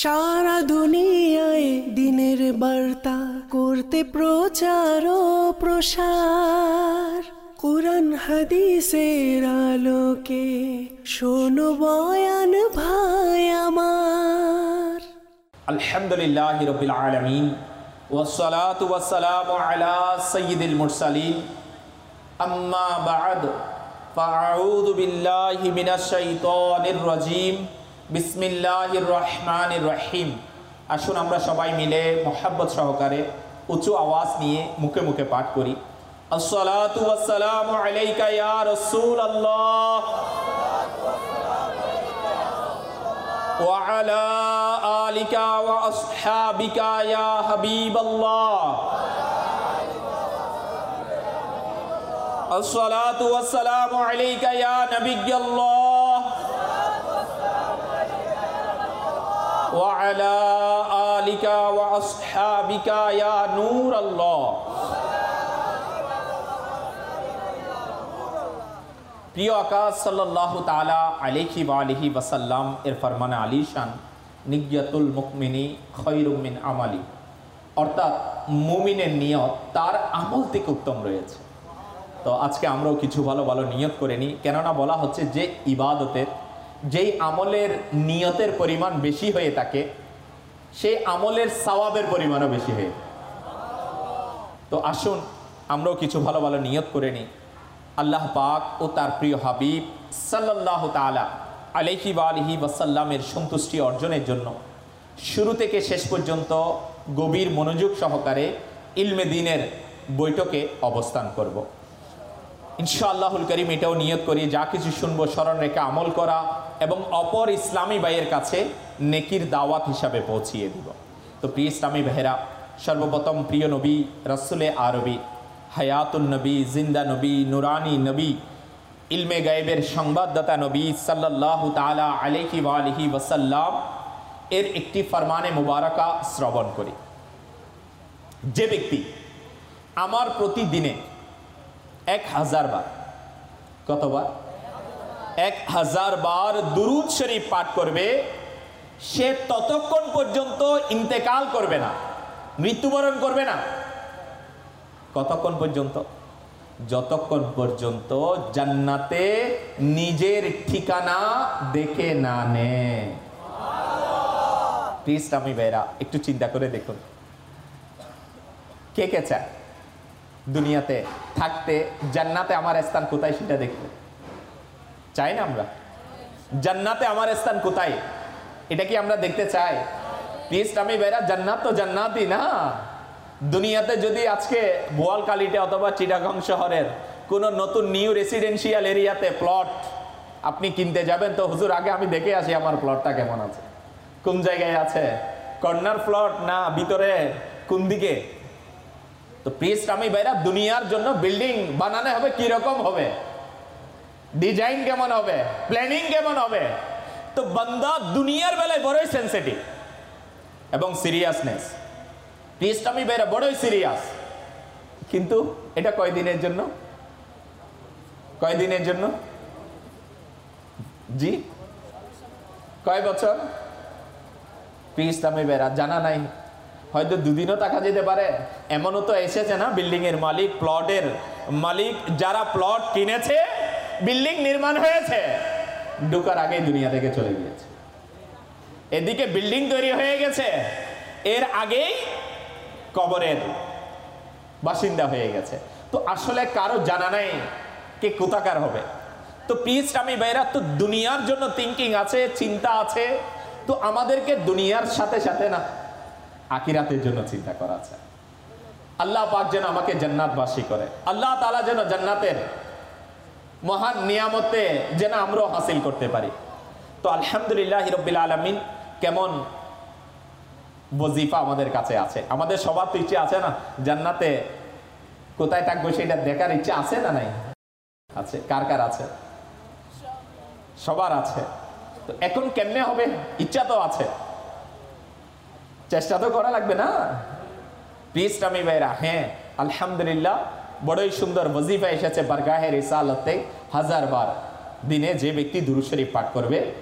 সারা দুনিয়ায় দিনের বার্তা করতে প্রচার ও প্রসার, কুরআন হাদিসের আলোকে শোনো বয়ান ভাই আমার। আলহামদুলিল্লাহি রাব্বিল আলামিন ওয়াসসালাতু ওয়াসসালামু আলা সাইয়্যিদিল মুরসালিন, আম্মা বা'দ, ফাআউযু বিল্লাহি মিনাশ শাইতানির রাজীম, বিসমিল্লাহির রহমানির রহিম। আসুন আমরা সবাই মিলে মোহাব্বত সহকারে উঁচু আওয়াজ নিয়ে মুখে মুখে পাঠ করি। আসসালাতু ওয়াসসালামু আলাইকা ইয়া রাসূলুল্লাহ ওয়া আলা আলিকা ওয়া আসহাবিকা ইয়া হাবিবাল্লাহ। আসসালাতু ওয়াসসালামু আলাইকা ইয়া নবিয়্যাল্লাহ ওয়া আলা আলিকা ওয়া আসহাবিকা ইয়া নূরাল্লাহ। প্রিয় আকাশ সাল্লাল্লাহু তাআলা আলাইহি ওয়া আলিহি ওয়াসাল্লাম এর ফরমানে আলিশান, নিয়্যাতুল মুমিনি খায়রুম মিন আমালি, অর্থাৎ মুমিনের নিয়ত তার আমল থেকে উত্তম রয়েছে। তো আজকে আমরাও কিছু ভালো ভালো নিয়ত করে নিই, কেননা বলা হচ্ছে যে ইবাদতের যেই আমলের নিয়তের পরিমাণ বেশি হয়ে থাকে সেই আমলের সওয়াবের পরিমাণও বেশি হয়ে। তো আসুন আমরাও কিছু ভালো ভালো নিয়ত করে নিই আল্লাহ পাক ও তার প্রিয় হাবিব সাল্লাল্লাহু তাআলা আলাইহি ওয়া আলিহি ওয়াসাল্লামের সন্তুষ্টি অর্জনের জন্য শুরু থেকে শেষ পর্যন্ত গভীর মনোযোগ সহকারে ইলমে দ্বীনের বৈঠকে অবস্থান করব। ইনশাআল্লাহুল কারীম এটাও নিয়ত করি যা কিছু শুনবো স্মরণ রেখে আমল করা এবং অপর ইসলামী ভাইয়ের কাছে নেকির দাওয়াত হিসাবে পৌঁছিয়ে দিব। তো প্রিয় ইসলামী ভাইয়েরা, সর্বপ্রথম প্রিয় নবী রাসূলে আরবি, হায়াতুন নবী, জিন্দা নবী, নুরানি নবী, ইলমে গায়েবের সংবাদদাতা নবী সাল্লাল্লাহু তাআলা আলাইহি ওয়া আলিহি ওয়াসাল্লাম এর একটি ফরমানে মুবারাকা শ্রবণ করি। যে ব্যক্তি আমার প্রতিদিনে 1000 বার, কতবার? 1000 বার দুরূদ শরীফ পাঠ করবে, সে ততক্ষণ পর্যন্ত ইন্তেকাল করবে না, মৃত্যুবরণ করবে না। কতক্ষণ পর্যন্ত? যতক্ষণ পর্যন্ত জান্নাতে নিজের ঠিকানা দেখে না নেয়। প্লিজ আমি ভাইরা একটু চিন্তা করে দেখুন, কে কে চায় দুনিয়াতে থাকতে জান্নাতে আমার স্থান কোথায় সেটা দেখতে চাই না? আমরা জান্নাতে আমার স্থান কোথায় এটা কি আমরা দেখতে চাই? প্লিজ আমি ভাইরা, জান্নাত তো জান্নাতই না। দুনিয়াতে যদি আজকে বোয়ালখালীতে অথবা চিটাগং শহরের কোনো নতুন নিউ রেসিডেন্সিয়াল এরিয়াতে প্লট আপনি কিনতে যাবেন, তো হুজুর আগে আমি দেখে আসি আমার প্লটটা কেমন আছে, কোন জায়গায় আছে, কর্নার প্লট না ভিতরে, কোন দিকে। তো প্লিজ আমি ভাইরা, দুনিয়ার জন্য বিল্ডিং বানানো হবে কি রকম হবে, ডিজাইন কেমন হবে, প্ল্যানিং কেমন হবে। তো বান্দা দুনিয়ার বেলায় বড়ই সেনসিটিভ এবং সিরিয়াসনেস। প্লিজ আমি ভাইরা বড়ই সিরিয়াস, কিন্তু এটা কয়দিনের জন্য? কয়দিনের জন্য? জি, কয় বছর? প্লিজ আমি ভাইরা জানা নাই, হয়তো দুদিনও টাকা যেতে পারে। এমনও তো এসেছে না, বিল্ডিং এর মালিক, প্লটের মালিক, যারা প্লট কিনেছে, বিল্ডিং নির্মাণ হয়েছে, ঢোকার আগেই দুনিয়া থেকে চলে গিয়েছে। এদিকে বিল্ডিং তৈরি হয়ে গেছে, এর আগেই কবরের বাসিন্দা হয়ে গেছে। তো আসলে কারো জানা নাই কে কোথাকার হবে। তো প্লিজ আমি ভাইরা, তো দুনিয়ার জন্য থিঙ্কিং আছে, চিন্তা আছে। তো আমাদেরকে দুনিয়ার সাথে সাথে না, আখিরাতের জন্য চিন্তা করা আছে। আল্লাহ পাক যেন আমাকে জান্নাতবাসী করে, আল্লাহ তাআলা যেন জান্নাতের মহান নিয়ামতে যেন আমরাও হাসিল করতে পারি। তো আলহামদুলিল্লাহি রাব্বিল আলামিন, কেমন ওয়াজিফা আমাদের কাছে আছে। আমাদের সবার তো ইচ্ছে আছে না জান্নাতে কোথায় থাকবো সেটা দেখার ইচ্ছে আছে না নাই? আছে। কার কার আছে? সবার আছে। তো এখন কেমনে হবে? ইচ্ছা তো আছে, চেষ্টা তো করা লাগবে না? প্লিজ আমি ভাইরা, হ্যাঁ আলহামদুলিল্লাহ বড়ই সুন্দর ওয়াজিফা এসেছে বারগাহে রিসালাতে 1000 বার দিনে যে ব্যক্তি দুরূদ শরীফ পাঠ করবে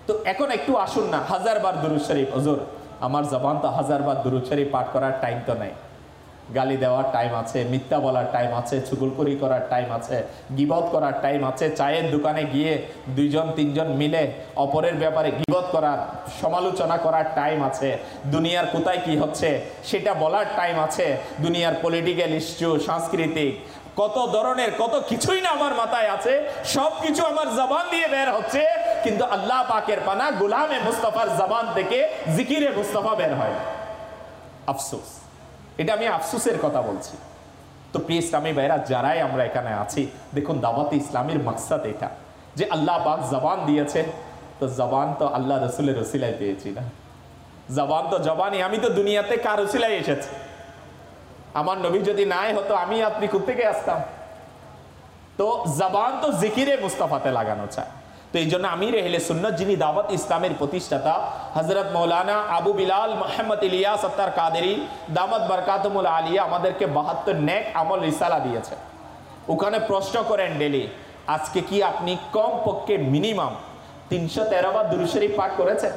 তো এখন একটু আসুন না, 1000 বার দুরূদ শরীফ। হুজুর আমার জবান তো 1000 বার দুরূদ শরীফ পাঠ করার টাইম তো নাই। গালি দেওয়ার টাইম আছে, মিথ্যা বলার টাইম আছে, চুগলখড়ি করার টাইম আছে, গীবত করার টাইম আছে, চায়ের দোকানে গিয়ে 2-3 মিলে অপরের ব্যাপারে গীবত করার, সমালোচনা করার টাইম আছে, দুনিয়ার কোথায় কি হচ্ছে সেটা বলার টাইম আছে, দুনিয়ার পলিটিক্যাল ইস্যু, সাংস্কৃতিক কত ধরনের কত কিছুই না আমার মাথায় আছে, সব কিছু আমার জবান দিয়ে বের হচ্ছে, কিন্তু আল্লাহ পাকের পানা গোলামে মুস্তাফার জবান থেকে জিকিরে মুস্তাফা বের হয়। আফসোস, এটা আমি আফসোসের কথা বলছি। তো প্রিয় ইসলামী ভাইরা, যারাই আমরা এখানে আছি, দেখুন দাওয়াতে ইসলামের মাকসাদ এটা যে আল্লাহ পাক জবান দিয়েছে, তো জবান তো আল্লাহ রসুলের ওসিলায় পেয়েছি না, জবান তো জবানই, আমি তো দুনিয়াতে কার ওসিলায় এসেছি। আমার নবী যদি নাই হতো আমি আপনি কোত্থেকে আসতাম? তো জবান তো জিকিরে মুস্তাফাতে লাগানো চায়। তো এই জন্য আমির আহলে সুন্নাত, যিনি দাওয়াত ইসলামের প্রতিষ্ঠাতা হযরত মাওলানা আবু বিলাল মুহাম্মদ ইলিয়াস আত্তার কাদেরী দামাত বরকাতুল আলিয়া আমাদেরকে 72 নেক আমল রিসালা দিয়েছে। ওখানে প্রশ্ন করেন ডেলি, আজকে কি আপনি কমপক্ষে মিনিমাম 313 বার দুরূদ শরীফ পাঠ করেছেন?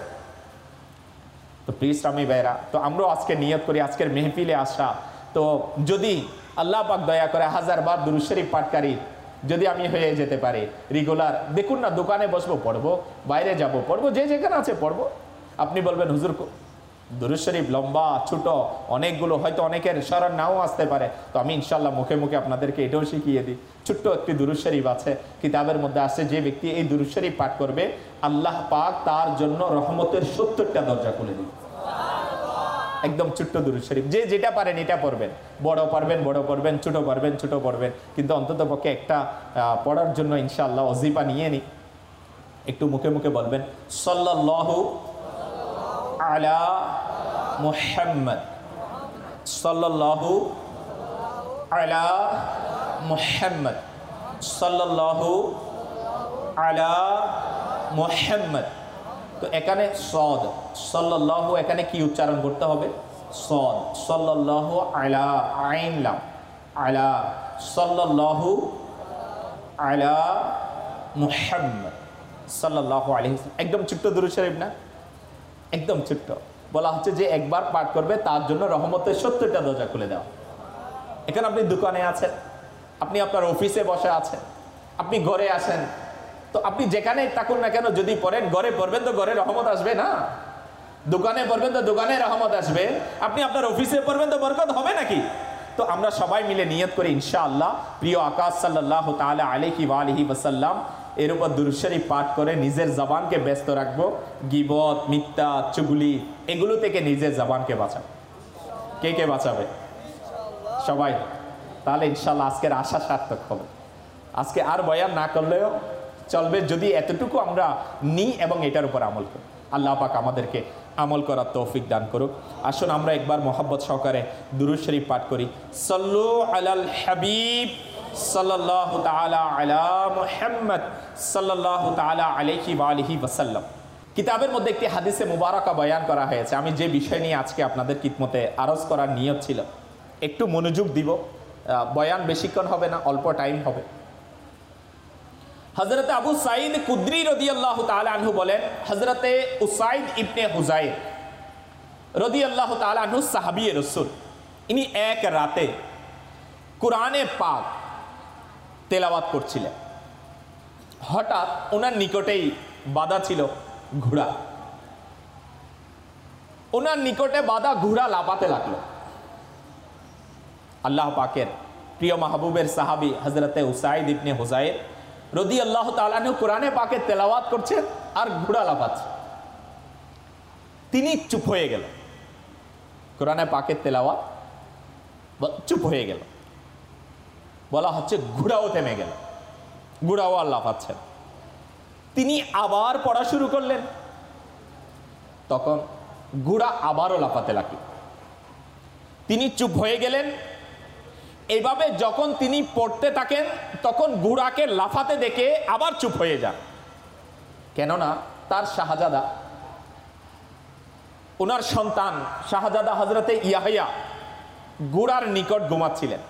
তো প্রিয় ইসলামী ভাইরা, তো আমরাও আজকে নিয়ত করি আজকের মেহফিলে আসা, তো যদি আল্লাহ পাক দয়া করে 1000 বার দুরূদ শরীফ পাঠকারী যদি আমি হয়ে যেতে পারি রেগুলার, দেখুন না দোকানে বসবো পড়বো, বাইরে যাব পড়বো, যে যেখানে আছে পড়বো। আপনি বলবেন হুজুর দুরূদ শরীফ লম্বা ছোট অনেকগুলো, হয়তো অনেকের স্মরণ নাও আসতে পারে, তো আমি ইনশাল্লাহ মুখে মুখে আপনাদেরকে এটাও শিখিয়ে দিই। ছোট্ট একটি দুরূদ শরীফ আছে, কিতাবের মধ্যে আছে, যে ব্যক্তি এই দুরূদ শরীফ পাঠ করবে আল্লাহ পাক তার জন্য রহমতের 70টা দরজা খুলে দিবে। একদম ছোট্ট দুরূদ শরীফ, যে যেটা পারেন এটা পড়বেন, বড় পারবেন বড় পড়বেন, ছোট পারবেন ছোট পড়বেন, কিন্তু অন্তত পক্ষে একটা পড়ার জন্য ইনশাআল্লাহ ওজিফা নিয়ে নি, একটু মুখে মুখে বলবেন সাল্লাল্লাহু আলা মুহাম্মদ, সাল্লাল্লাহু আলা মুহাম্মদ, সাল্লাল্লাহু আলা মুহাম্মদ। তো এখানে সদ সাল্লাল্লাহু, এখানে কি উচ্চারণ করতে হবে? সদ, সাল্লাল্লাহু আলা, আইন লাম আলা, সাল্লাল্লাহু আলা মুহাম্মদ সাল্লাল্লাহু আলাইহি ওয়াসাল্লাম। একদম ছোট্ট দুরূদ শরীফ না, একদম ছোট্ট। বলা হচ্ছে যে একবার পাঠ করবে তার জন্য রহমতের 70টা দরজা খুলে দেওয়া। এখানে আপনি দোকানে আছেন, আপনি আপনার অফিসে বসে আছেন, আপনি ঘরে আসেন, তো আপনি যেখানে থাকুন না কেন যদি পড়েন, ঘরে পড়বেন তো ঘরে রহমত আসবে না, দোকানে পড়বেন তো দোকানে রহমত আসবে, আপনি আপনার অফিসে পড়বেন তো বরকত হবে নাকি? তো আমরা সবাই মিলে নিয়ত করি ইনশাআল্লাহ প্রিয় আকাশ সাল্লাল্লাহু তাআলা আলাইহি ওয়া আলিহি ওয়াসাল্লাম এর উপর দুরূদ শরীফ পাঠ করে নিজের জবানকে ব্যস্ত রাখবো, গীবত, মিথ্যা, চুগলি এগুলো থেকে নিজের জবানকে বাঁচাবো। কে কে বাঁচাবে? সবাই। তাহলে ইনশাআল্লাহ আজকের আশা সার্থক হবে। আজকে আর বয়ান না করলেও চলবে যদি এতটুকু আমরা নিই এবং এটার উপর আমল করি। আল্লাহ পাক আমাদেরকে আমল করার তৌফিক দান করুক। আসুন আমরা একবার মোহাব্বত সহকারে দুরূদ শরীফ পাঠ করি। সাল্লু আলাল হাবিব সাল্লাল্লাহু তাআলা আলা মুহাম্মদ সাল্লাল্লাহু তাআলা আলাইহি ওয়া আলিহি ওয়াসাল্লাম। কিতাবের মধ্যে একটি হাদিসে মুবারাকা বয়ান করা হয়েছে। আমি যে বিষয় নিয়ে আজকে আপনাদের খিদমতে আরজ করার নিয়ত ছিল, একটু মনোযোগ দিব, বয়ান বেশিক্ষণ হবে না, অল্প টাইম হবে। হযরতে আবু সাঈদ কুদরি রাদিয়াল্লাহু তাআলা আনহু বলেন, হযরতে উসাইদ ইবনে হুযাইর রাদিয়াল্লাহু তাআলা আনহু সাহাবী রাসূল, ইনি এক রাতে কুরআনে পাক তেলাওয়াত করছিলেন। হঠাৎ ওনার নিকটেই বাঁধা ছিল ঘোড়া, ওনার নিকটে বাঁধা ঘোড়া লাফাতে লাগলো। আল্লাহ পাকের প্রিয় মাহবুবের সাহাবী হযরতে উসাইদ ইবনে হুযাইর রাদিয়াল্লাহু তাআলা আনহু কোরআনে পাকে তেলাওয়াত করছেন আর ঘোড়া লাফাচ্ছে। তিনি চুপ হয়ে গেল, কোরআনে পাকের তেলাওয়াত চুপ হয়ে গেল। বলা হচ্ছে ঘোড়াও থেমে গেল, ঘোড়াও আর লাফাচ্ছে। তিনি আবার পড়া শুরু করলেন, তখন ঘোড়া আবারও লাফাতে লাগলো। তিনি চুপ হয়ে গেলেন। এইভাবে যখন তিনি পড়তে থাকেন তখন ঘোড়াকে লাফাতে দেখে আবার চুপ হয়ে যান, কেননা তার শাহজাদা, ওনার সন্তান শাহজাদা হযরতে ইয়াহইয়া ঘোড়ার নিকট ঘুমাচ্ছিলেন।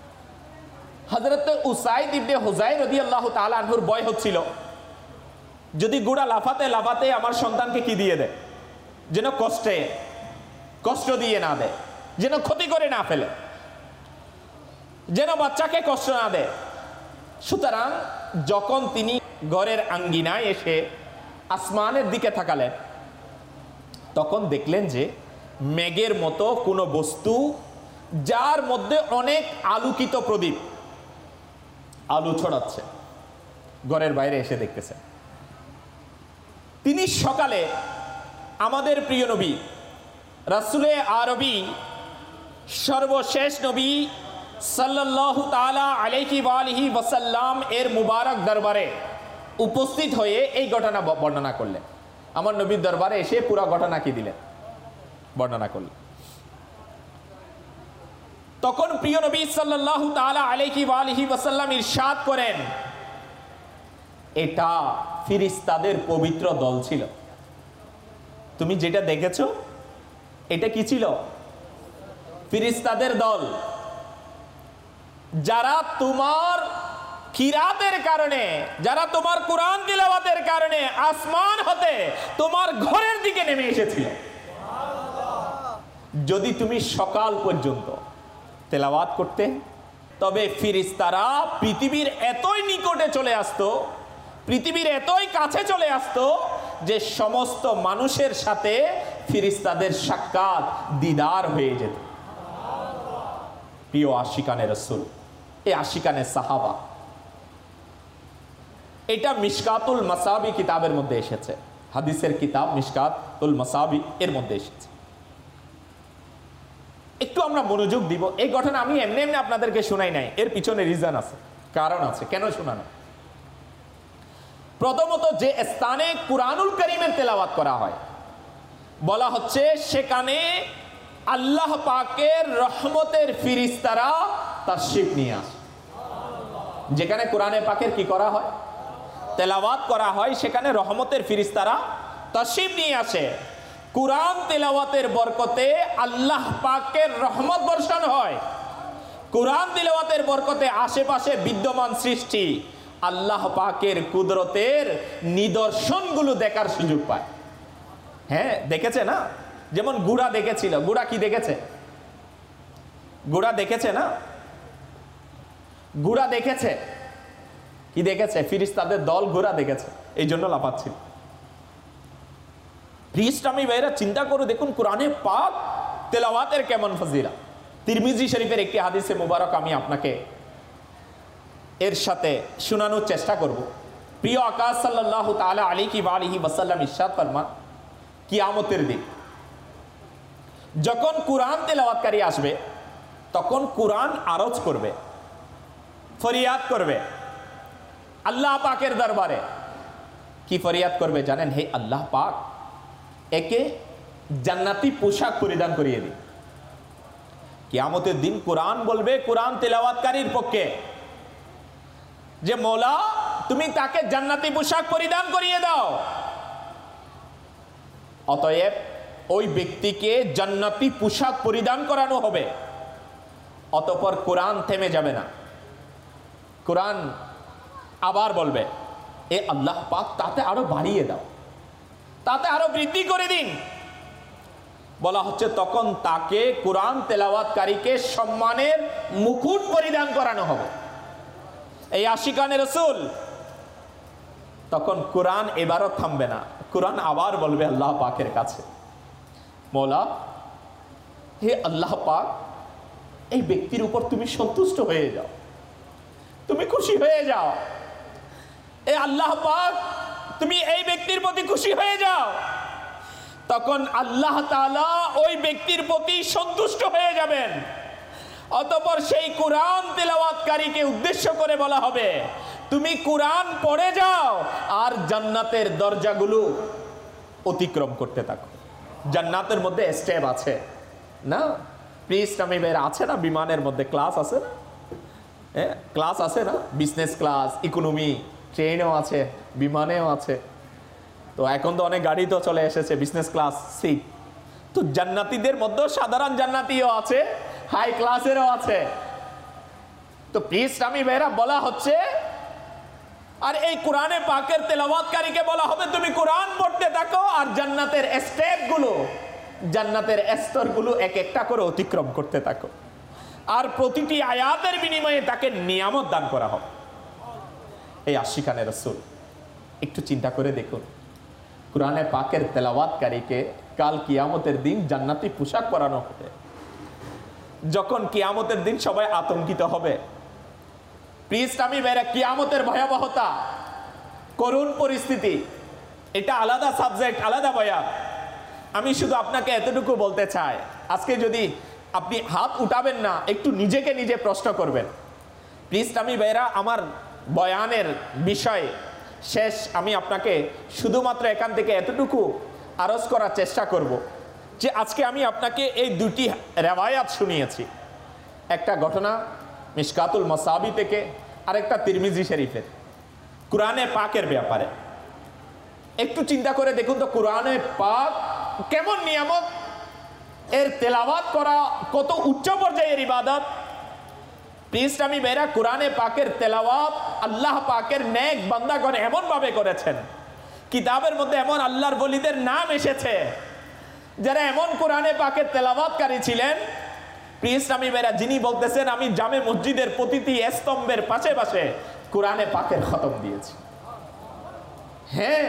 হযরতে উসাইদ ইবনে হুযাইর রাদিয়াল্লাহু তাআলা আনহুর ভয় হচ্ছিল যদি ঘোড়া লাফাতে লাফাতে আমার সন্তানকে কি দিয়ে দেয়, যেন কষ্ট দিয়ে না দেয়, যেন ক্ষতি করে না ফেলে, যেন বাচ্চাকে কষ্ট না দেয়। সুতরাং যখন তিনি ঘরের আঙ্গিনায় এসে আসমানের দিকে তাকালেন, তখন দেখলেন যে মেঘের মতো কোনো বস্তু, যার মধ্যে অনেক আলোকিত প্রদীপ আলো ছড়াচ্ছে, ঘরের বাইরে এসে দেখতেছেন। তিনি সকালে আমাদের প্রিয় নবী রাসূলে আরবি সর্বশেষ নবী সাল্লাল্লাহু তাআলা আলাইহি ওয়া আলিহি ওয়াসাল্লাম এর মুবারক দরবারে উপস্থিত হয়ে এই ঘটনা বর্ণনা করলেন। আমার নবীর দরবারে এসে পুরো ঘটনা কি দিলেন, বর্ণনা করলেন। তখন প্রিয় নবী সাল্লাল্লাহু তাআলা আলাইহি ওয়া আলিহি ওয়াসাল্লাম ইরশাদ করেন, এটা ফেরেশতাদের পবিত্র দল ছিল। তুমি যেটা দেখেছো এটা কি ছিল? ফেরেশতাদের দল, যারা তোমার কিরাতের কারণে, যারা তোমার কোরআন তিলাওয়াতের কারণে আসমান হতে তোমার ঘরের দিকে নেমে এসেছিল। যদি তুমি সকাল পর্যন্ত তেলাওয়াত করতে, তবে ফেরেশতারা পৃথিবীর এতই নিকটে চলে আসতো, পৃথিবীর এতই কাছে চলে আসতো যে সমস্ত মানুষের সাথে ফেরেশতাদের সাক্ষাৎ দিদার হয়ে যেত। প্রিয় আশিকানে রাসূল, এই আশিকানে সাহাবা, এটা মিশকাতুল মাসাবি কিতাবের মধ্যে এসেছে, হাদিসের কিতাব মিশকাতুল মাসাবি এর মধ্যে এসেছে। একটু আমরা মনোযোগ দিব। এই ঘটনা আমি এমনি এমনি আপনাদেরকে শোনাই নাই, এর পিছনে রিজন আছে, কারণ আছে কেন শোনানো। প্রথমত, যে স্থানে কুরআনুল কারীমের তেলাওয়াত করা হয়, বলা হচ্ছে সেখানে আল্লাহ পাকের রহমতের ফেরেশতারা তাশরীফ নিয়ে আসে। যেখানে কোরআনে পাকের কি করা হয়, তেলাওয়াত করা হয়, সেখানে রহমতের ফেরেশতারা তাশরীফ নিয়ে আসে। কুরআন তেলাওয়াতের বরকতে আল্লাহ পাকের রহমত বর্ষণ হয়। কুরআন তেলাওয়াতের বরকতে আশেপাশে বিদ্যমান সৃষ্টি আল্লাহ পাকের কুদরতের নিদর্শনগুলো দেখার সুযোগ পায়। হ্যাঁ, দেখেছে না? যেমন ঘোড়া দেখেছিল, ঘোড়া কি দেখেছে? ঘোড়া দেখেছে না? ঘোড়া দেখেছে, কি দেখেছে? ফেরেশতাদের দল ঘোড়া দেখেছে, এই জন্য লাফাচ্ছিল। ইসলামী ভাইরা চিন্তা করে দেখুন কোরআনে পাক তেলাওয়াতের কেমন ফজিলা। তিরমিজি শরীফের একটি হাদিসে মুবারক আমি আপনাকে এর সাথে শোনানোর চেষ্টা করব। প্রিয় আকাশ সাল্লাল্লাহু তাআলা আলাইহি ওয়া আলিহি ওয়াসাল্লাম ইরশাদ ফরমান, কিয়ামতের দিন যখন কোরআন তেলাওয়াতকারী আসবে, তখন কোরআন আরজ করবে, ফরিয়াদ করবে আল্লাহ পাকের দরবারে। কি ফরিয়াদ করবে জানেন? হে আল্লাহ পাক, একে জান্নাতি পোশাক পরিধান করিয়ে দিন। কিয়ামতের দিন কোরআন বলবে কোরআন তেলাওয়াতকারীর পক্ষে যে মওলা, তুমি তাকে জান্নাতি পোশাক পরিধান করিয়ে দাও। অতএব ওই ব্যক্তিকে জান্নাতি পোশাক পরিধান করানো হবে। অতঃপর কোরআন থেমে যাবে না, কোরআন আবার বলবে, এ আল্লাহ পাক, তাতে আরো বাড়িয়ে দাও, তাতে আরো বৃদ্ধি করে দিন। বলা হচ্ছে তখন তাকে, কোরআন তেলাওয়াতকারীকে সম্মানের মুকুট পরিধান করানো হবে। এই আশিকানে রাসূল, তখন কোরআন এবারও থামবে না, কোরআন আবার বলবে আল্লাহ পাকের কাছে, মওলা, হে আল্লাহ পাক, এই ব্যক্তির উপর তুমি সন্তুষ্ট হয়ে যাও, তুমি খুশি হয়ে যাও। এ আল্লাহ পাক, তুমি এই ব্যক্তির প্রতি খুশি হয়ে যাও। তখন আল্লাহ তাআলা ওই ব্যক্তির প্রতি সন্তুষ্ট হয়ে যাবেন। অতঃপর সেই কোরআন তেলাওয়াতকারীকে উদ্দেশ্য করে বলা হবে, তুমি কোরআন পড়ে যাও আর জান্নাতের দরজাগুলো অতিক্রম করতে থাকো। জান্নাতের মধ্যে স্টেপ আছে না? ইসলামী ভাইরা আছে না? বিমানের মধ্যে ক্লাস আছে না? হ্যাঁ, ক্লাস আছে না? বিজনেস ক্লাস, ইকোনমি, ট্রেনেও আছে, বিমানেও আছে। তো এখন তো অনেক গাড়ি তো চলে এসেছে বিজনেস ক্লাস সিট। তো জান্নাতীদের মধ্যে সাধারণ জান্নাতীও আছে, হাই ক্লাসেরও আছে। তো ইসলামী ভাইরা বলা হচ্ছে আর এই কোরআনে পাকের তেলাওয়াতকারীকে বলা হবে তুমি কোরআন পড়তে থাকো আর জান্নাতের স্টেপগুলো, জান্নাতের স্তরগুলো এক একটা করে অতিক্রম করতে থাকো, আর প্রতিটি আয়াতের বিনিময়ে তাকে নিয়ামত দান করা হবে। এই আশিকানে রাসূল একটু চিন্তা করে দেখুন, কোরআনে পাকের তেলাওয়াতকারীকে কাল কিয়ামতের দিন জান্নাতি পোশাক পরানো হবে। যখন কিয়ামতের দিন সবাই আতঙ্কিত হবে, ইসলামী ভাইরা, কিয়ামতের ভয়াবহতা, করুণ পরিস্থিতি, এটা আলাদা সাবজেক্ট, আলাদা বয়ান। আমি শুধু আপনাকে এতটুকু বলতে চাই, আজকে যদি আপনি হাত উঠাবেন না, একটু নিজেকে নিজে প্রশ্ন করবেন। ইসলামী ভাইরা, আমার বয়ানের বিষয় শেষ, আমি আপনাকে শুধুমাত্র এখান থেকে এতটুকু আরজ করার চেষ্টা করব যে আজকে আমি আপনাকে এই দুটি রেওয়ায়াত শুনিয়েছি, একটা ঘটনা মিশকাতুল মাসাবি থেকে, আরেকটা তিরমিজি শরীফের, কোরআনে পাকের ব্যাপারে। একটু চিন্তা করে দেখুন তো, কোরআনে পাক কেমন নিয়ামত, এর তেলাওয়াত করা কত উচ্চ পর্যায়ের ইবাদত। ইসলামী ভাইরা, কোরআনে পাকের তেলাওয়াত আল্লাহ পাকের নেক বান্দাগণ এমন ভাবে করেছেন, কিতাবের মধ্যে এমন আল্লাহর ওলিদের নাম এসেছে যারা এমন কোরআনে পাকের তেলাওয়াতকারী ছিলেন। ইসলামী ভাইরা, যিনি বলতেছেন আমি জামে মসজিদের প্রতিটি স্তম্ভের পাশে পাশে কোরআনে পাকের খতম দিয়েছি। হ্যাঁ,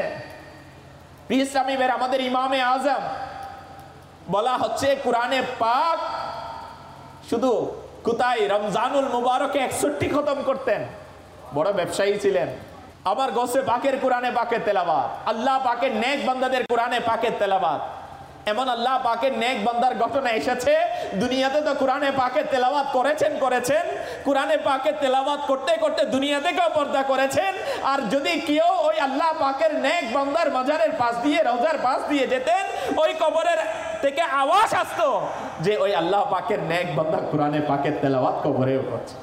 ইসলামী ভাইরা, আমাদের ইমামে আজম বলা হচ্ছে কোরআনে পাক শুধু কোথায় রমজানুল মুবারকে 61 খতম করতেন, বড় ব্যবসায়ী ছিলেন। আবার গৌসে পাকের কোরআনে পাকের তেলাওয়াত, আল্লাহ পাকের নেক বান্দাদের কোরআনে পাকের তেলাওয়াত, এমন আল্লাহ পাকের নেক বান্দার ঘটনা এসেছে, দুনিয়াতে তো কোরআনে পাকের তেলাওয়াত করেছেন, কোরআনে পাকের তেলাওয়াত করতে করতে দুনিয়া থেকেও পর্দা করেছেন। আর যদি কেউ ওই আল্লাহ পাকের নেক বান্দার মাজারের পাশ দিয়ে, রওজার পাশ দিয়ে যেতেন, ওই কবরের থেকে আওয়াজ আসতো যে ওই আল্লাহ পাকের নেক বান্দা কোরআনে পাকের তেলাওয়াত কবরেও করছে।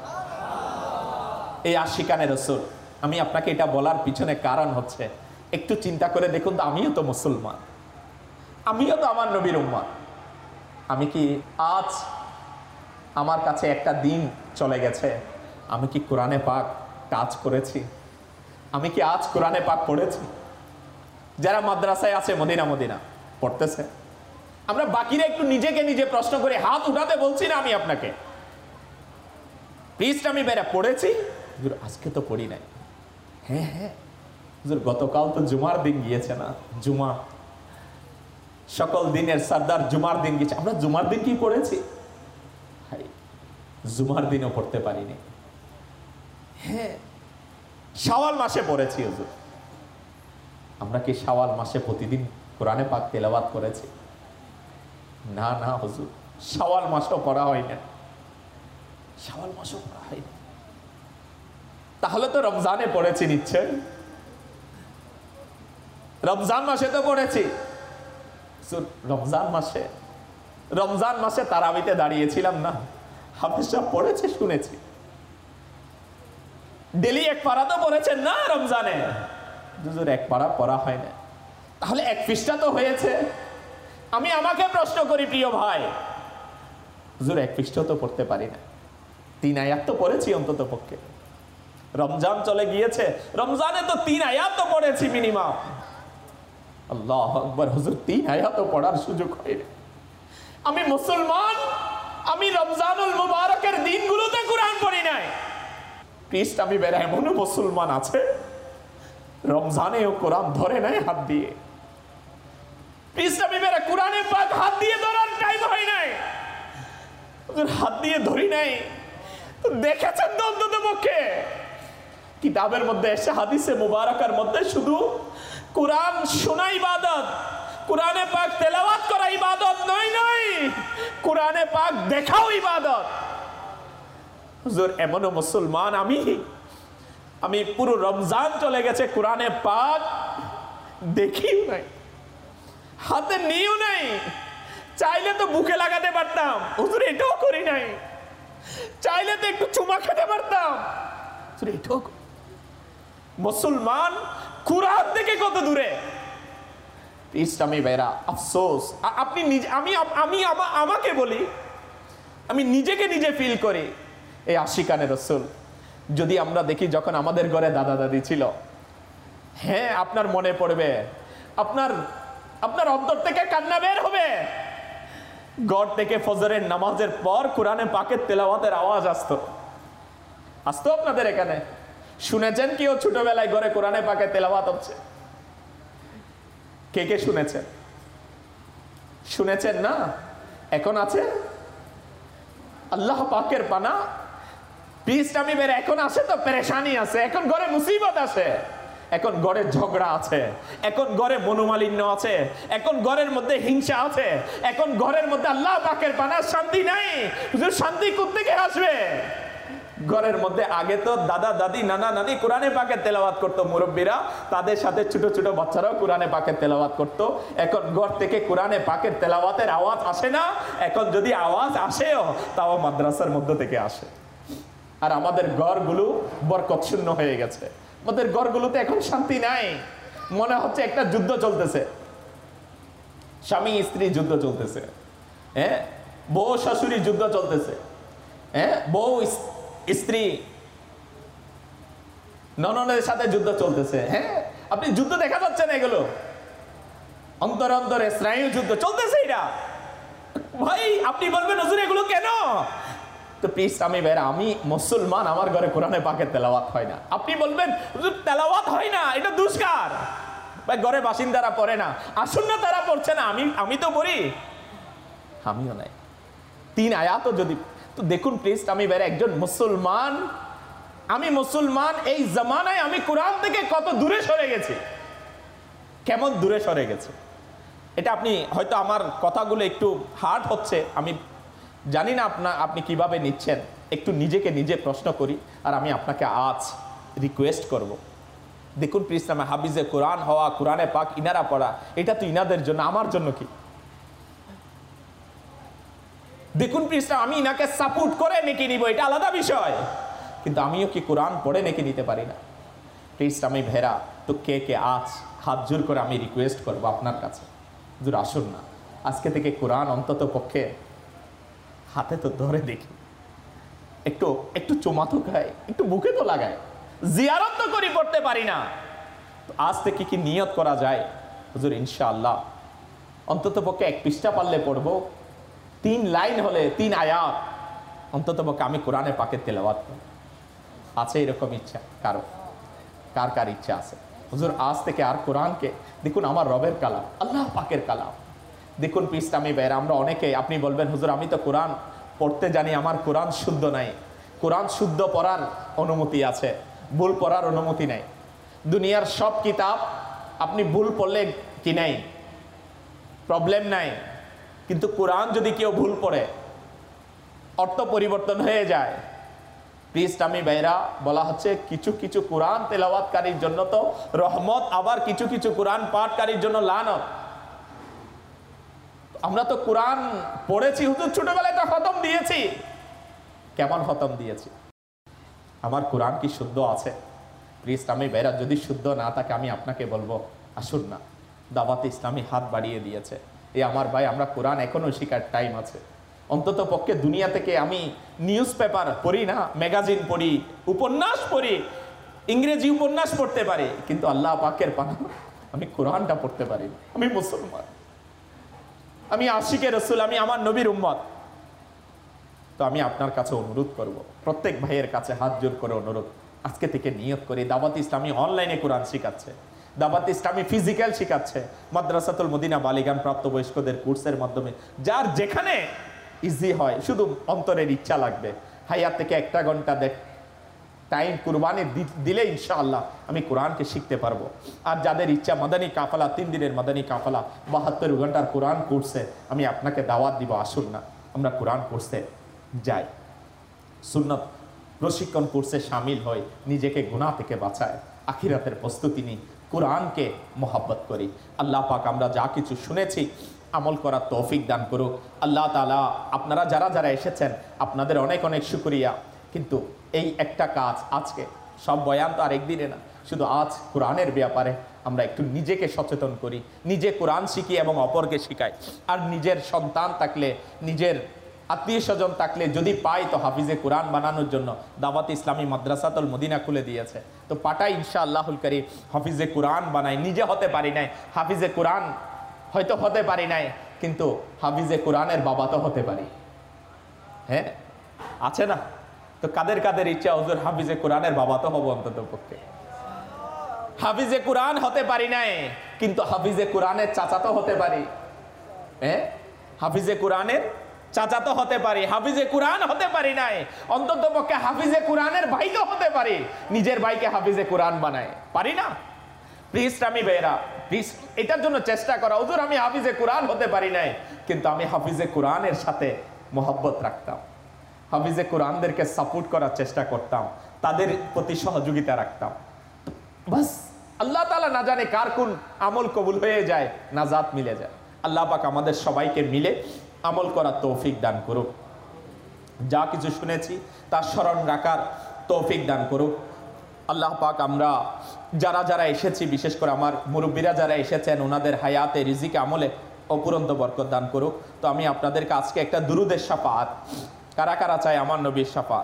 এই আশিকানে রাসূল, আমি আপনাকে এটা বলার পিছনে কারণ হচ্ছে, একটু চিন্তা করে দেখুন তো, আমিও তো মুসলমান, আমিও তো আমার নবীর উম্মত। আমি কি আজ আমার কাছে একটা দিন চলে গেছে, আমি কি কোরআনে পাক কাজ করেছি? আমি কি আজ কোরআনে পাক পড়েছি? যারা মাদ্রাসায় আছে, মদিনা পড়তেছে, আমরা বাকিরা একটু নিজেকে নিজে প্রশ্ন করে হাত উঠাতে বলছি না আমি আপনাকে। ইসলামী ভাইরা, পড়েছি আজকে তো পড়ি নাই। হ্যাঁ, গতকাল তো জুমার দিন গিয়েছে না, জুমা, সকল দিনের সর্দার জুমার দিন গেছে, আমরা জুমার দিন কি পড়েছি? জুমার দিনও পড়তে পারিনি। হ্যাঁ, শাওয়াল মাসে পড়েছি হুজুর, আমরা কি শাওয়াল মাসে প্রতিদিন কোরআনে পাক তেলাওয়াত করেছি? না হুজুর, শাওয়াল মাসও পড়া হয় না, শাওয়াল মাসও পড়া হয় না। তাহলে তো রমজানে পড়েছি নিশ্চয়, রমজান মাসে তো পড়েছি। রমজান মাসে তারাবিতে দাঁড়িয়েছিলাম না, হাফেজ সাহেব পড়েছে, শুনেছি। ডেলি এক পারা তো পড়েছেন না রমজানে? হুজুর এক পারা পড়া হয় না, তাহলে এক পৃষ্ঠা তো হয়েছে। আমি আমাকে প্রশ্ন করি, প্রিয় ভাই, হুজুর এক পৃষ্ঠা তো পড়তে পারি না, 3 আয়াত তো পড়েছি অন্তত পক্ষে। রমজান চলে গিয়েছে, রমজানে তো 3 আয়াত তো পড়েছি মিনিমাম। আল্লাহু আকবার, হুজুর 3 আয়াত তো পড়ার সুযোগ হয়নি। আমি মুসলমান, আমি রমজানুল মুবারকের দিনগুলোতে কোরআন পড়ি নাই। ইসলামী ভাইরা, এমনও মুসলমান আছে রমজানেও কোরআন ধরে নাই হাত দিয়ে। ইসলামী ভাইরা, কোরআনে পাক হাত দিয়ে ধরার টাইম হয় নাই, হাত দিয়ে ধরি নাই। দেখেছেন তো অন্তত পক্ষে কিতাবের মধ্যে এসে, হাদিসে মুবারকার মধ্যে শুধু কোরআন শোনা ইবাদত, কোরআনে পাক তেলাওয়াত করা ইবাদত নয়, কোরআনে পাক দেখাও ইবাদত। হুজুর এমনও মুসলমান আমি পুরো রমজান চলে গেছে, কোরআনে পাক দেখিও নাই, হাতে নিয়েও নাই, চাইলে তো বুকে লাগাতে পারতাম, হুজুর এটাও করি নাই। চাইলে তো একটু চুমা খেতে পারতাম, হুজুর এটাও। মুসলমান কোরআন থেকে কত দূরে। ইসলামী ভাইরা, আফসোস, আপনি নিজে, আমি আমাকে বলি, আমি নিজেকে নিজে ফিল করি। এই আশিকানে রাসূল যদি আমরা দেখি যখন আমাদের ঘরে দাদা দাদি ছিল, হ্যাঁ আপনার মনে পড়বে, আপনার আপনার অন্তর থেকে কান্না বের হবে। ঘর থেকে ফজরের নামাজের পর কোরআনে পাকের তেলাওয়াতের আওয়াজ আসতো আপনাদের এখানে? শুনেছেন কেউ ছোটবেলায় ঘরে কোরআনে পাকের তেলাওয়াত হচ্ছে? কে কে শুনেছেন? শুনেছেন না? এখন আছে? আল্লাহ পাকের পানা পিস টামিমের এখন আসে তো পেরেশানি আছে, এখন ঘরে মুসিবত আছে, এখন ঘরে ঝগড়া আছে, এখন ঘরে মনোমালিন্য আছে, এখন ঘরের মধ্যে হিংসা আছে, এখন ঘরের মধ্যে আল্লাহ পাকের পানা শান্তি নাই। শান্তি কোত্থেকে আসবে? ঘরের মধ্যে আগে তো দাদা দাদি নানা নানি কোরআনে পাকের তেলাওয়াত করতো, মুরব্বীরা তাদের সাথে ছোট ছোট বাচ্চারাও কোরআনে পাকের তেলাওয়াত করতো। এখন ঘর থেকে কোরআনে পাকের তেলাওয়াতের আওয়াজ আসে না। এখন যদি আওয়াজ আসেও তাও মাদ্রাসার মধ্য থেকে আসে। আর আমাদের ঘরগুলো বরকত শূন্য হয়ে গেছে, আমাদের ঘরগুলোতে এখন শান্তি নাই। মনে হচ্ছে একটা যুদ্ধ চলতেছে, স্বামী স্ত্রী যুদ্ধ চলতেছে, হ্যাঁ বউ শাশুড়ি যুদ্ধ চলতেছে, হ্যাঁ বউ স্ত্রী ননদের সাথে যুদ্ধ চলতেছে। হ্যাঁ আপনি যুদ্ধ দেখা যাচ্ছে না? এগুলো অন্তরে অন্তরে স্নায়ু যুদ্ধ চলতেছে। এটা ভাই আপনি বলবেন হুজুর এগুলো কেন? তো প্লিজ আমি ভাইরা, আমি মুসলমান, আমার ঘরে কোরআনে পাকের তেলাওয়াত হয় না। আপনি বলবেন হুজুর তেলাওয়াত হয় না, এটা দুষ্কার। ভাই ঘরে বাসিন্দারা পড়ে না, আসুন না তারা পড়ছে না, আমি তো পড়ি, আমিও নাই। 3 আয়াতও যদি তো দেখুন প্লিজ আমি ভাইরা, একজন মুসলমান, আমি মুসলমান, এই জামানায় আমি কোরআন থেকে কত দূরে সরে গেছি, কেমন দূরে সরে গেছে। এটা আপনি হয়তো আমার কথাগুলো একটু হার্ড হচ্ছে, আমি জানি না আপনি কিভাবে নিচ্ছেন। একটু নিজেকে নিজে প্রশ্ন করি, আর আমি আপনাকে আজ রিকোয়েস্ট করব, দেখুন প্লিজ আমি হাফিজে কোরআন হওয়া, কোরআনে পাক ইনারা পড়া, এটা তো ইনাদের জন্য, আমার জন্য কি? দেখুন প্লিজ আমি ইনাকে সাপোর্ট করে নেকি নিব, এটা আলাদা বিষয়, কিন্তু আমিও কি কোরআন পড়ে নেকি নিতে পারি না? প্লিজ আমি ভেরা, তো কে কে আজ হাত জোর করে আমি রিকোয়েস্ট করবো আপনার কাছে, হুজুর আসুন না আজকে থেকে কোরআন অন্তত পক্ষে হাতে তো ধরে দেখি, একটু একটু চুমা তো খায়, একটু বুকে তো লাগায়, জিয়ারত তো করি, পড়তে পারি না। তো আজ থেকে কি নিয়ত করা যায়, হুজুর ইনশাআল্লাহ অন্তত পক্ষে 1 পৃষ্ঠা পারলে পড়বো, 3 লাইন হলে 3 আয়াত অন্তত পক্ষে আমি কোরআনে পাকের তেলাওয়াত করব। আছে এরকম ইচ্ছা কারো? কার কার ইচ্ছা আছে? হুজুর আজ থেকে আর কোরআনকে, দেখুন আমার রবের কালাম, আল্লাহ পাকের কালাম, দেখুন ইসলামী ভাইরা, আমরা অনেকে, আপনি বলবেন হুজুর আমি তো কোরআন পড়তে জানি, আমার কোরআন শুদ্ধ নাই। কোরআন শুদ্ধ পড়ার অনুমতি আছে, ভুল পড়ার অনুমতি নাই। দুনিয়ার সব কিতাব আপনি ভুল পড়লে কি নাই, প্রবলেম নাই, কিন্তু কোরআন যদি কেউ ভুল পড়ে, অর্থ পরিবর্তন হয়ে যায়। ইসলামী ভাইরা, বলা হচ্ছে কিছু কিছু কোরআন তেলাওয়াতকারীর জন্য তো রহমত, আবার কিছু কিছু কোরআন পাঠকারীর জন্য লানত। আমরা তো কোরআন পড়েছি হুজুর, ছোটবেলায় তো খতম দিয়েছি, কেমন খতম দিয়েছি? আমার কোরআন কি শুদ্ধ আছে? ইসলামী ভাইরা, যদি শুদ্ধ না থাকে আমি আপনাকে বলবো আসুন না, দাওয়াতে ইসলামী হাত বাড়িয়ে দিয়েছে। এই আমার ভাই, আমরা কোরআন এখনো শেখার টাইম আছে। অন্তত পক্ষে দুনিয়া থেকে আমি নিউজ পেপার পড়ি না, ম্যাগাজিন পড়ি, উপন্যাস পড়ি, ইংরেজি উপন্যাস পড়তে পারি, কিন্তু আল্লাহ পাকের পানা আমি কোরআনটা পড়তে পারি না। আমি মুসলমান, আমি আশিকে রসুল, আমি আমার নবীর উম্মত। তো আমি আপনার কাছে অনুরোধ করব, প্রত্যেক ভাইয়ের কাছে হাত জোর করে অনুরোধ, আজকে থেকে নিয়ত করি, দাওয়াত ইসলামী অনলাইনে কোরআন শিখাচ্ছে, দাওয়াত ইসলামী ফিজিক্যাল শিখাচ্ছে, মাদ্রাসাতুল মদিনা বালিগান প্রাপ্তবয়স্কদের কোর্সের মাধ্যমে, যার যেখানে ইজি হয়, শুধু অন্তরের ইচ্ছা লাগবে, হায়াত থেকে 1 ঘন্টা টাইম কুরবানি দিলে ইনশাআল্লাহ আমি কোরআনকে শিখতে পারবো। আর যাদের ইচ্ছা মাদানী কাফালা, 3 দিনের মাদানী কাফালা, 72 ঘন্টার কোরআন কোর্সে আমি আপনাকে দাওয়াত দিব, আসুন না আমরা কোরআন কোর্সে যাই, সুন্নত প্রশিক্ষণ কোর্সে সামিল হই, নিজেকে গুনাহ থেকে বাঁচায়, আখিরাতের প্রস্তুতি নিই, কোরআনকে মহব্বত করি। আল্লাহ পাক আমরা যা কিছু শুনেছি আমল করার তৌফিক দান করুক। আল্লাহ তাআলা আপনারা যারা যারা এসেছেন আপনাদের অনেক অনেক শুকরিয়া। কিন্তু এই একটা কাজ, আজকে সব বয়ান তো আর একদিনে না, শুধু আজ কোরআনের ব্যাপারে আমরা একটু নিজেকে সচেতন করি, নিজে কোরআন শিখি এবং অপরকে শিখাই। আর নিজের সন্তান থাকলে নিজের আত্মীয় স্বজন থাকলে যদি পাই তো হাফিজে কোরআন বানানোর জন্য দাওয়াত ইসলামী মাদ্রাসাতুল মদিনা খুলে দিয়েছে। তো পাঠাই ইনশাআল্লাহুল কারীম হাফিজে কোরআন বানাই। নিজে হতে পারি নাই, হাফিজে কোরআন হয়তো হতে পারি নাই, কিন্তু হাফিজে কোরআনের বাবা তো হতে পারি। হ্যাঁ, আছে না? তো কাদের কাদের ইচ্ছা হুজুর হাফিজে কোরআনের বাবা তো হব অন্তত পক্ষে। হাফিজে কোরআন হতে পারি নাই, কিন্তু হাফিজে কোরআনের চাচা তো হতে পারি। হ্যাঁ, হাফিজে কোরআনের চাচা তো হতে পারি। হাফিজে কোরআন হতে পারি নাই, অন্তত পক্ষে হাফিজে কোরআনের ভাই তো হতে পারি। নিজের ভাইকে হাফিজে কোরআন বানায় পারি না? প্লিজ আমি ভাইরা, প্লিজ এটার জন্য চেষ্টা করা। হুজুর আমি হাফিজে কোরআন হতে পারি নাই, কিন্তু আমি হাফিজে কোরআনের সাথে মোহাব্বত রাখতাম, হাফিজে কোরআনদেরকে সাপোর্ট করার চেষ্টা করতাম, তাদের প্রতি সহযোগিতা রাখতাম। বাস আল্লাহ তাআলা না জানে কার কোন আমল কবুল হয়ে যায়, নাজাত মিলে যায়। আল্লাহ পাক আমাদের সবাইকে মিলে আমল করার তৌফিক দান করুক। যা কিছু শুনেছি তার স্মরণ রাখার তৌফিক দান করুক আল্লাহ পাক। আমরা যারা যারা এসেছি, বিশেষ করে আমার মুরব্বীরা যারা এসেছেন, ওনাদের হায়াতে রিজিকে আমলে অপুরন্ত বরকত দান করুক। তো আমি আপনাদেরকে আজকে একটা দুরুদের শাফাআত, কারা কারা চাই আমার নবীর শাফাআত?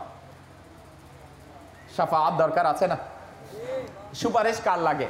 শাফাআত দরকার আছে না? সুপারিশ কার লাগে?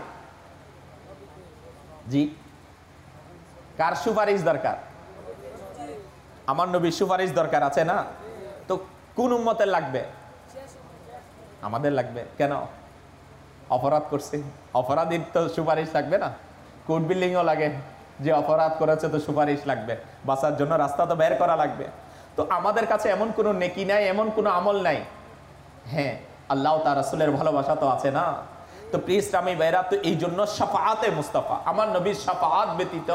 জি, কার সুপারিশ দরকার? আমার নবীর সুপারিশ দরকার আছে না? তো কোন উম্মতের লাগবে? আমাদের লাগবে। কেন? অপরাধ করছে, অপরাধীর তো সুপারিশ লাগবে না? কোর্ট বিল্ডিংও লাগে, যে অপরাধ করেছে তো সুপারিশ লাগবে, বাঁচার জন্য রাস্তা তো বের করা লাগবে। তো আমাদের কাছে এমন কোনো নেকি নাই, এমন কোনো আমল নাই। হ্যাঁ, আল্লাহ তার রাসূলের ভালোবাসা তো আছে না? তো প্লিজ আমি ভাইরা, তো এই জন্য শাফাআতে মুস্তাফা, আমার নবীর শাফাআত ব্যতীত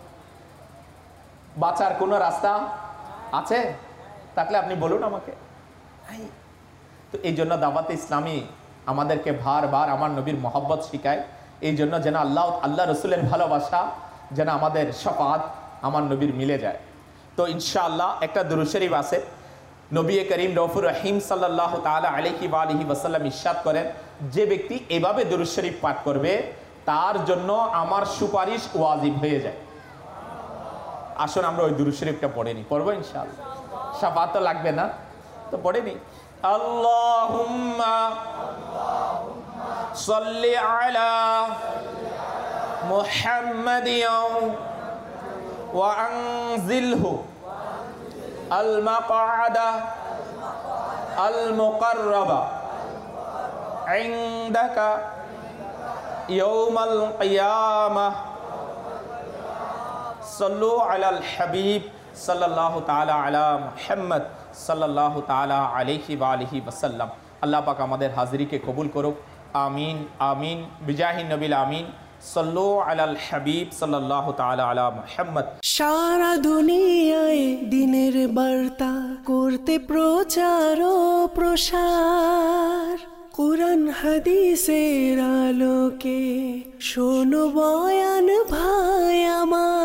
বাঁচার কোনো রাস্তা আছে? থাকলে আপনি বলুন আমাকে। তো এই জন্য দাওয়াতে ইসলামী আমাদেরকে বারবার আমার নবীর মহব্বত শিখায়, এই জন্য যেন আল্লাহ রসুলের ভালোবাসা যেন আমাদের শাফাআত আমার নবীর মিলে যায়। তো ইনশাআল্লাহ একটা দুরূদ শরীফ আছে, নবী করিম রউফুর রহিম সাল্লাল্লাহু তাআলা আলাইহি ওয়া আলিহি ওয়াসাল্লাম ইরশাদ করেন, যে ব্যক্তি এভাবে দুরূদ শরীফ পাঠ করবে তার জন্য আমার সুপারিশ ওয়াজিব হয়ে যায়। আসুন আমরা ওই দুরূদ শরীফটা পড়ে নিই। পড়বো ইনশাআল্লাহ? শাফাআত তো লাগবে না? তো পড়ে নিই। আল্লাহুম্মা সাল্লি আলা মুহাম্মাদিন ওয়া আনজিলহু আল মাকআদা আল মুকাররাবা ইনদাকা ইয়াউমাল কিয়ামাহ সাল্লু আলাল হাবিব সাল্লাল্লাহু তাআলা আলা মুহাম্মদ সাল্লাল্লাহু তাআলা আলাইহি ওয়া আলিহি ওয়াসাল্লাম। আল্লাহ পাক আমাদের হাজিরিকে কবুল করুক। আমিন আমিন বিজাহি নবিল আমিন। সাল্লু আলাল হাবিব সাল্লাল্লাহু তাআলা আলা মুহাম্মদ। সারা দুনিয়ায় দিনের বার্তা করতে প্রচার ও প্রসার, কুরআন হাদিসের আলোকে শোনো বয়ান ভাই আমার।